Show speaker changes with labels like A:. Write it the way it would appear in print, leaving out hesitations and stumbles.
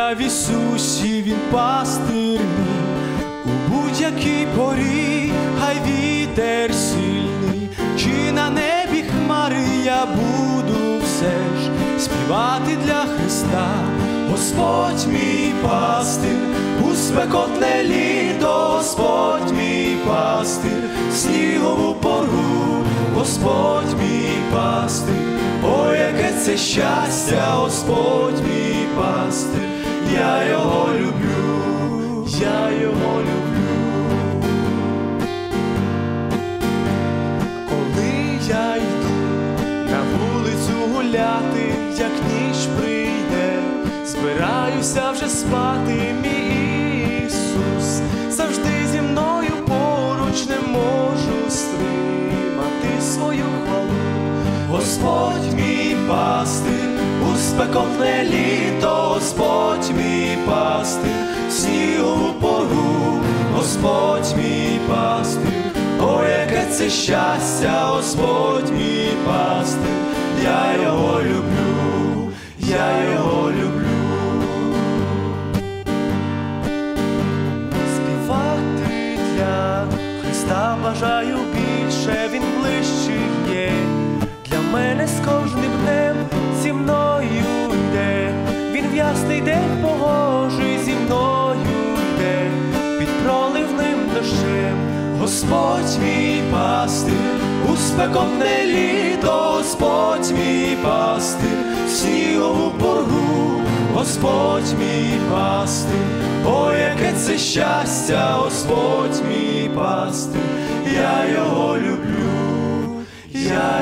A: я в Ісусі, Він пастир мій. У будь-якій порі, хай вітер сильний, чи на небі хмари, я буду все ж співати для Христа. Господь мій пастир, у спекотне літо, Господь мій пастир, в снігову пору, Господь мій пастир. О, яке це щастя, Господь мій пастир, я його люблю, я його люблю. Коли я йду на вулицю гуляти, як ніч прийде, збираюся вже спати, мій Ісус завжди зі мною поруч, не можу стримати свою хвалу. Господь мій пастир, у спекотне літо, Господь мій пастир, в снігову пору, Господь мій пастир. О, яке це щастя, Господь мій пастир, я його люблю, я його люблю. Співати для Христа бажаю більше, Він ближчий є. Для мене з кожним днем зі мною йде, Він в ясний день погожий зі мною йде, під проливним дощем. Господь мій пастир, у спекотне літо, Господь мій пастир, в снігову пору, Господь мій пастир. О, яке це щастя, Господь мій пастир, я його люблю, я